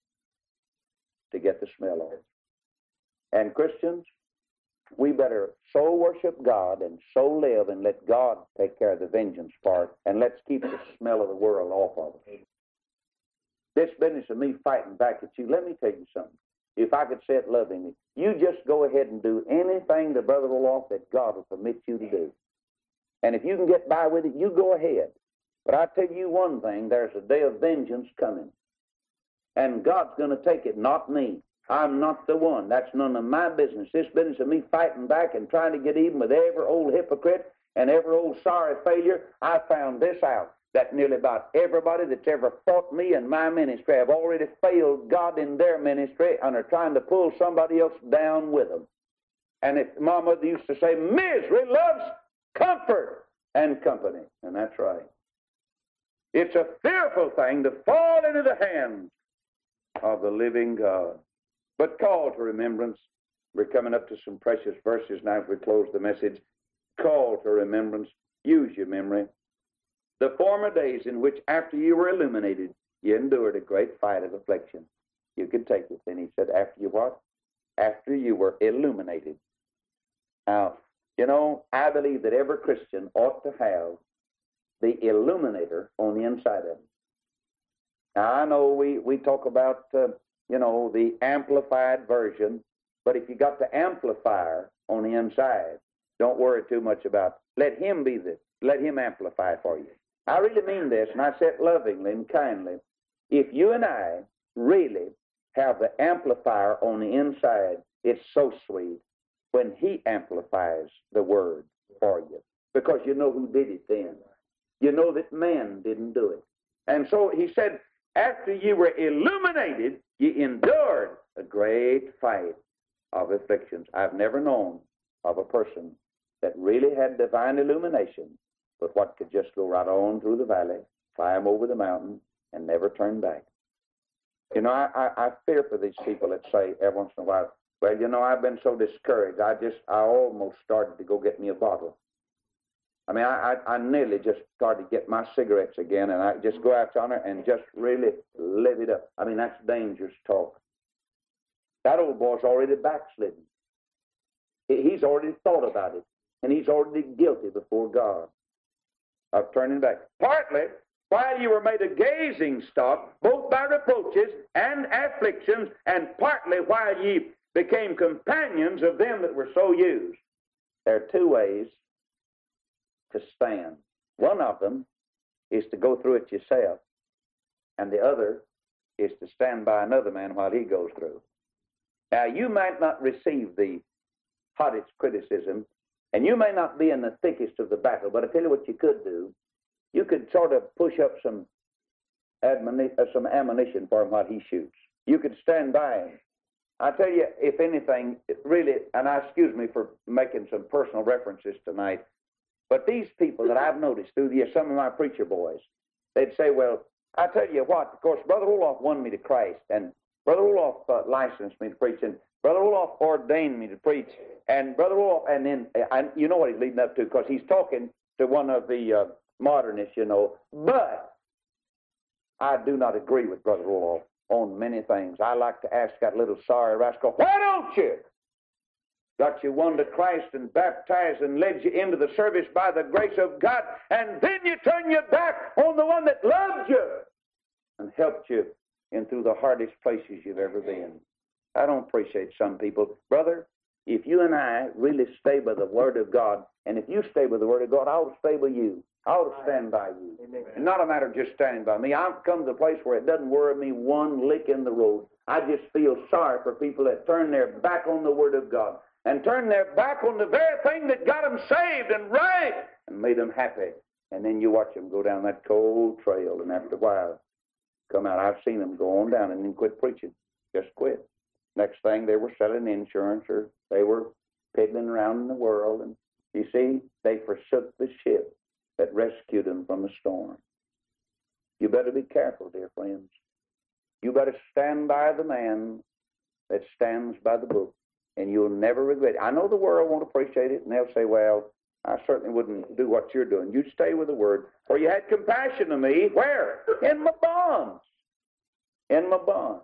to get the smell off. And Christians, we better so worship God and so live and let God take care of the vengeance part, and let's keep the smell of the world off of us. This business of me fighting back at you, let me tell you something. If I could say it lovingly, you just go ahead and do anything to Brother Roloff that God will permit you to do. And if you can get by with it, you go ahead. But I tell you one thing, there's a day of vengeance coming. And God's going to take it, not me. I'm not the one. That's none of my business. This business of me fighting back and trying to get even with every old hypocrite and every old sorry failure, I found this out, that nearly about everybody that's ever fought me in my ministry have already failed God in their ministry and are trying to pull somebody else down with them. And if my mother used to say, misery loves comfort and company. And that's right. It's a fearful thing to fall into the hands of the living God. But call to remembrance. We're coming up to some precious verses now as we close the message. Call to remembrance. Use your memory. The former days in which after you were illuminated, you endured a great fight of affliction. You could take it. And he said, after you what? After you were illuminated. Now, you know, I believe that every Christian ought to have the illuminator on the inside of him. Now, I know we, we talk about, uh, you know, the amplified version, but if you got the amplifier on the inside, don't worry too much about it. Let him be the, let him amplify for you. I really mean this, and I say it lovingly and kindly. If you and I really have the amplifier on the inside, it's so sweet when he amplifies the word for you, because you know who did it then. You know that man didn't do it. And so he said, after you were illuminated, you endured a great fight of afflictions. I've never known of a person that really had divine illumination, but what could just go right on through the valley, climb over the mountain, and never turn back. You know, I, I, I fear for these people that say every once in a while, well, you know, I've been so discouraged, I just, I almost started to go get me a bottle. I mean, I, I, I nearly just started to get my cigarettes again, and I just go out on her and just really live it up. I mean, that's dangerous talk. That old boy's already backslidden. He's already thought about it, and he's already guilty before God of turning back. Partly, while you were made a gazing stock, both by reproaches and afflictions, and partly while ye became companions of them that were so used. There are two ways to stand. One of them is to go through it yourself, and the other is to stand by another man while he goes through. Now, you might not receive the hottest criticism, and you may not be in the thickest of the battle, but I tell you what you could do. You could sort of push up some, admoni- uh, some ammunition for him while he shoots. You could stand by him. I tell you, if anything, it really, and I excuse me for making some personal references tonight, but these people that I've noticed through the years, some of my preacher boys, they'd say, well, I tell you what, of course, Brother Roloff won me to Christ, and Brother Roloff uh, licensed me to preach, and Brother Roloff ordained me to preach, and Brother Roloff, and then, and you know what he's leading up to, because he's talking to one of the uh, modernists, you know, but I do not agree with Brother Roloff on many things. I like to ask that little sorry rascal, why don't you? Got you won to Christ and baptized and led you into the service by the grace of God, and then you turn your back on the one that loved you and helped you in through the hardest places you've ever been. I don't appreciate some people. Brother, if you and I really stay by the Word of God, and if you stay with the Word of God, I'll stay with you. I'll stand by you. Amen. And not a matter of just standing by me. I've come to a place where it doesn't worry me one lick in the road. I just feel sorry for people that turn their back on the Word of God and turn their back on the very thing that got them saved and right and made them happy. And then you watch them go down that cold trail, and after a while, come out. I've seen them go on down and then quit preaching. Just quit. Next thing, they were selling insurance, or they were piddling around in the world. And you see, they forsook the ship that rescued them from the storm. You better be careful, dear friends. You better stand by the man that stands by the book, and you'll never regret it. I know the world won't appreciate it, and they'll say, well, I certainly wouldn't do what you're doing. You stay with the Word. For you had compassion of me. Where? In my bonds. In my bonds.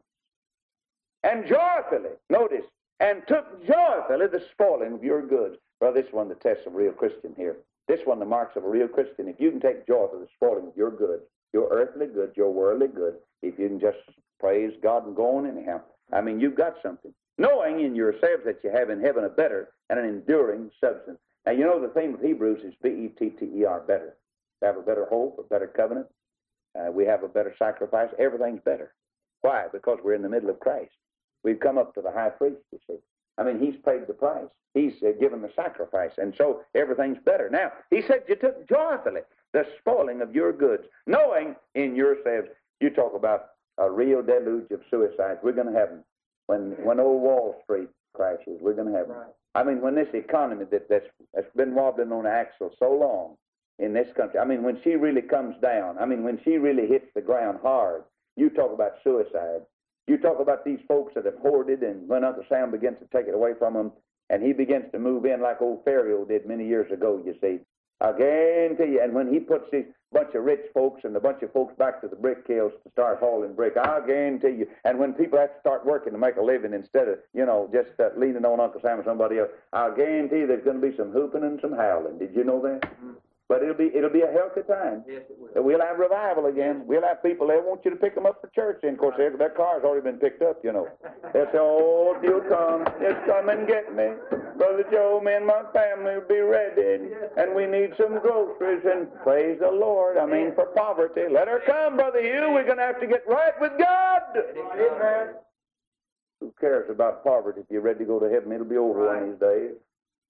And joyfully, notice, and took joyfully the spoiling of your goods. Well, this is one of the tests of a real Christian here. This one, the marks of a real Christian. If you can take joy for the spoiling of your goods, your earthly goods, your worldly goods, if you can just praise God and go on anyhow, I mean, you've got something. Knowing in yourselves that you have in heaven a better and an enduring substance. Now, you know the theme of Hebrews is B E T T E R, better. We have a better hope, a better covenant. Uh, we have a better sacrifice. Everything's better. Why? Because we're in the middle of Christ. We've come up to the high priest, you see. I mean, he's paid the price. He's uh, given the sacrifice, and so everything's better. Now, he said you took joyfully the spoiling of your goods, knowing in yourselves, you talk about a real deluge of suicides. We're going to have them. When, when old Wall Street crashes, we're going to have them. Right. I mean, when this economy that, that's, that's been wobbling on the axle so long in this country, I mean, when she really comes down, I mean, when she really hits the ground hard, you talk about suicide. You talk about these folks that have hoarded, and when Uncle Sam begins to take it away from them, and he begins to move in like old Pharaoh did many years ago, you see. I guarantee you, and when he puts these bunch of rich folks and a bunch of folks back to the brick kilns to start hauling brick, I'll guarantee you, and when people have to start working to make a living instead of, you know, just uh, leaning on Uncle Sam or somebody else, I'll guarantee you there's going to be some hooping and some howling. Did you know that? Mm-hmm. But it'll be it'll be a healthy time. Yes, it will. We'll have revival again. We'll have people, they want you to pick them up for church. And, of course, their, their car's already been picked up, you know. They'll say, oh, if you'll come, just come and get me. Brother Joe, me and my family will be ready. And we need some groceries. And praise the Lord. I mean, for poverty. Let her come, Brother Hugh. We're going to have to get right with God. Amen. Who cares about poverty? If you're ready to go to heaven, it'll be over one of these days.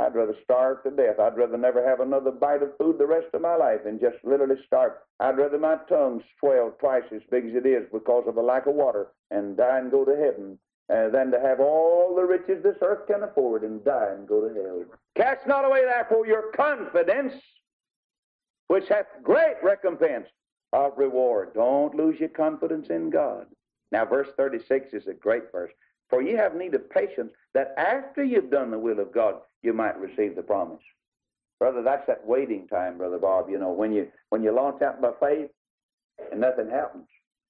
I'd rather starve to death. I'd rather never have another bite of food the rest of my life than just literally starve. I'd rather my tongue swell twice as big as it is because of a lack of water and die and go to heaven uh, than to have all the riches this earth can afford and die and go to hell. Cast not away therefore your confidence, which hath great recompense of reward. Don't lose your confidence in God. Now, verse thirty-six is a great verse. For ye have need of patience, that after you've done the will of God, you might receive the promise. Brother, that's that waiting time, Brother Bob. You know, when you when you launch out by faith and nothing happens.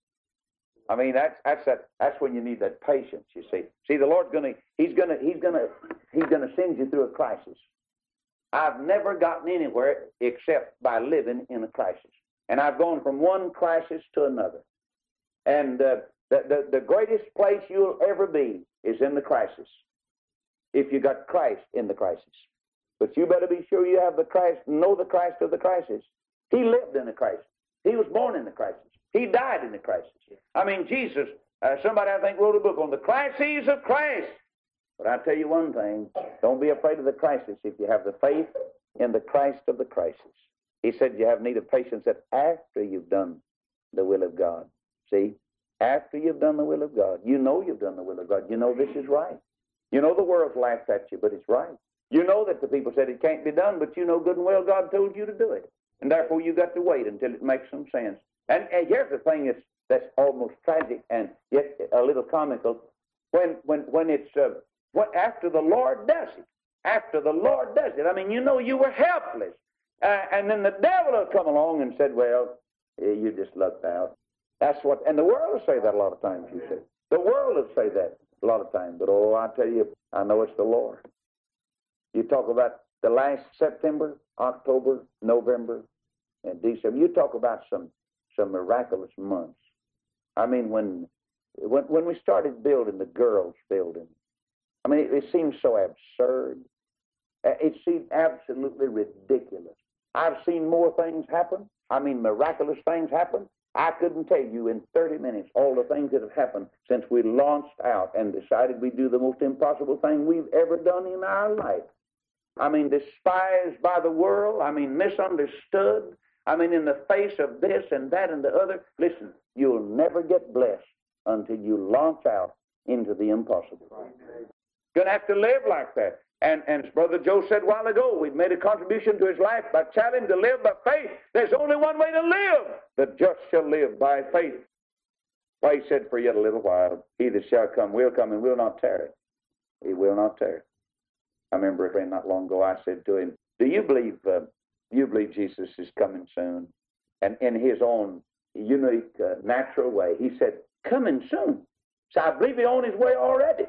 I mean, that's that's that that's when you need that patience, you see. See, the Lord's gonna He's gonna He's gonna He's gonna send you through a crisis. I've never gotten anywhere except by living in a crisis. And I've gone from one crisis to another. And uh, the, the, the greatest place you'll ever be is in the crisis, if you got Christ in the crisis. But you better be sure you have the Christ, know the Christ of the crisis. He lived in a crisis. He was born in the crisis. He died in the crisis. I mean, Jesus, uh, somebody I think wrote a book on the crises of Christ. But I tell you one thing, don't be afraid of the crisis if you have the faith in the Christ of the crisis. He said you have need of patience that after you've done the will of God. See, after you've done the will of God, you know you've done the will of God. You know this is right. You know the world's laughed at you, but it's right. You know that the people said it can't be done, but you know good and well God told you to do it. And therefore you got to wait until it makes some sense. And, and here's the thing that's, that's almost tragic and yet a little comical. When, when, when it's... Uh, What after the Lord does it? After the Lord does it. I mean, you know you were helpless. Uh, and then the devil will come along and said, well, eh, you just lucked out. That's what, and the world will say that a lot of times, you see. The world will say that a lot of times. But, oh, I tell you, I know it's the Lord. You talk about the last September, October, November, and December. You talk about some, some miraculous months. I mean, when, when, when we started building the girls' building, I mean, it, it seems so absurd. It seemed absolutely ridiculous. I've seen more things happen. I mean, miraculous things happen. I couldn't tell you in thirty minutes all the things that have happened since we launched out and decided we'd do the most impossible thing we've ever done in our life. I mean, despised by the world. I mean, misunderstood. I mean, in the face of this and that and the other. Listen, you'll never get blessed until you launch out into the impossible. Going to have to live like that. And, and as Brother Joe said a while ago, we've made a contribution to his life by telling him to live by faith. There's only one way to live. The just shall live by faith. Why, he said, for yet a little while, he that shall come will come and will not tarry. He will not tarry. I remember a friend not long ago, I said to him, do you believe, uh, you believe Jesus is coming soon? And in his own unique, uh, natural way, he said, coming soon. So I believe he's on his way already.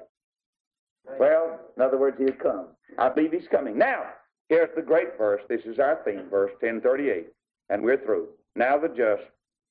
Well, in other words, he'll come. I believe he's coming. Now, here's the great verse. This is our theme, verse ten thirty-eight. And we're through. Now the just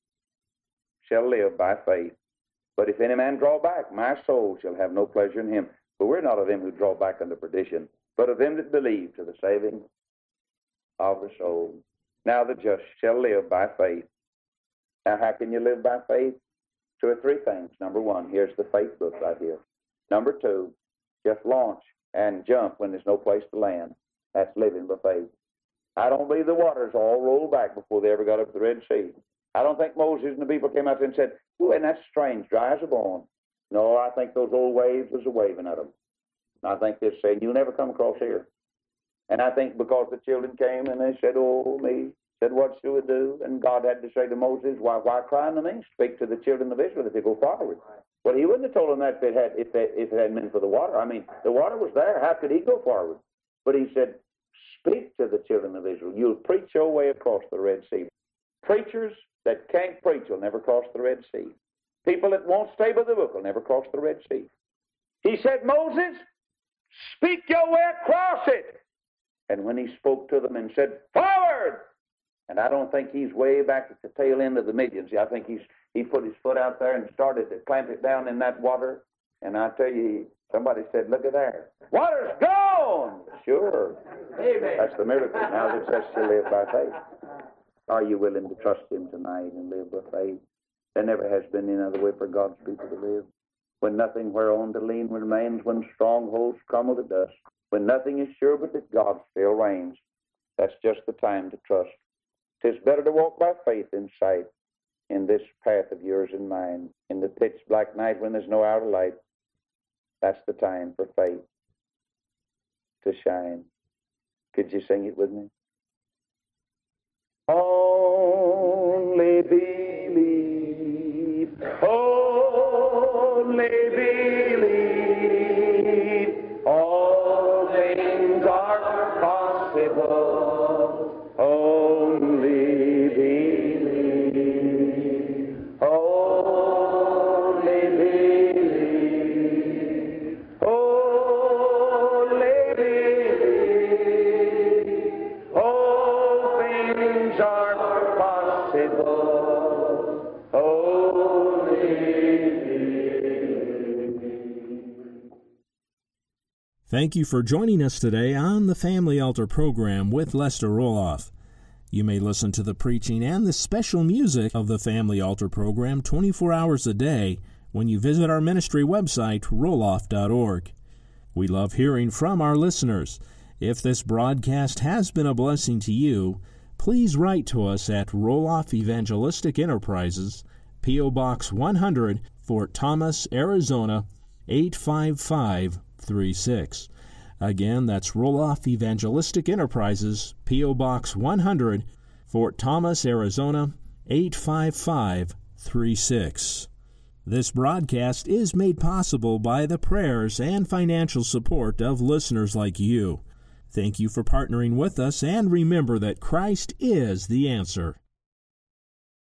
shall live by faith. But if any man draw back, my soul shall have no pleasure in him. But we're not of them who draw back unto perdition, but of them that believe to the saving of the soul. Now the just shall live by faith. Now, how can you live by faith? Two or three things. Number one, here's the faith book right here. Number two, just launch and jump when there's no place to land. That's living by faith. I don't believe the waters all rolled back before they ever got up to the Red Sea. I don't think Moses and the people came out there and said, ooh, and that's strange, dry as a bone. No, I think those old waves was a waving at them. I think they're saying, you'll never come across here. And I think because the children came and they said, oh, me, said, what shall we do? And God had to say to Moses, why, why cry unto me? Speak to the children of Israel that they go forward. Well, he wouldn't have told them that if it, had, if, it, if it hadn't been for the water. I mean, the water was there. How could he go forward? But he said, speak to the children of Israel. You'll preach your way across the Red Sea. Preachers that can't preach will never cross the Red Sea. People that won't stay by the book will never cross the Red Sea. He said, Moses, speak your way across it. And when he spoke to them and said, forward! And I don't think he's way back at the tail end of the millions. I think he's he put his foot out there and started to clamp it down in that water. And I tell you, somebody said, look at there. Water's gone! Sure. Amen. That's the miracle. Now it says to live by faith. Are you willing to trust him tonight and live by faith? There never has been any other way for God's people to live. When nothing whereon to lean remains, when strongholds crumble to dust, when nothing is sure but that God still reigns. That's just the time to trust. 'Tis better to walk by faith in sight in this path of yours and mine. In the pitch black night when there's no outer light, that's the time for faith to shine. Could you sing it with me? Only believe, only believe, all things are possible, only believe, only believe, only believe, all things are possible, only believe. Thank you for joining us today on the Family Altar program with Lester Roloff. You may listen to the preaching and the special music of the Family Altar program twenty-four hours a day when you visit our ministry website, roloff dot org. We love hearing from our listeners. If this broadcast has been a blessing to you, please write to us at Roloff Evangelistic Enterprises, P O. Box one hundred, Fort Thomas, Arizona, eight five five three six. Again, that's Roloff Evangelistic Enterprises, P O. Box one hundred, Fort Thomas, Arizona, eight five five three six. This broadcast is made possible by the prayers and financial support of listeners like you. Thank you for partnering with us, and remember that Christ is the answer.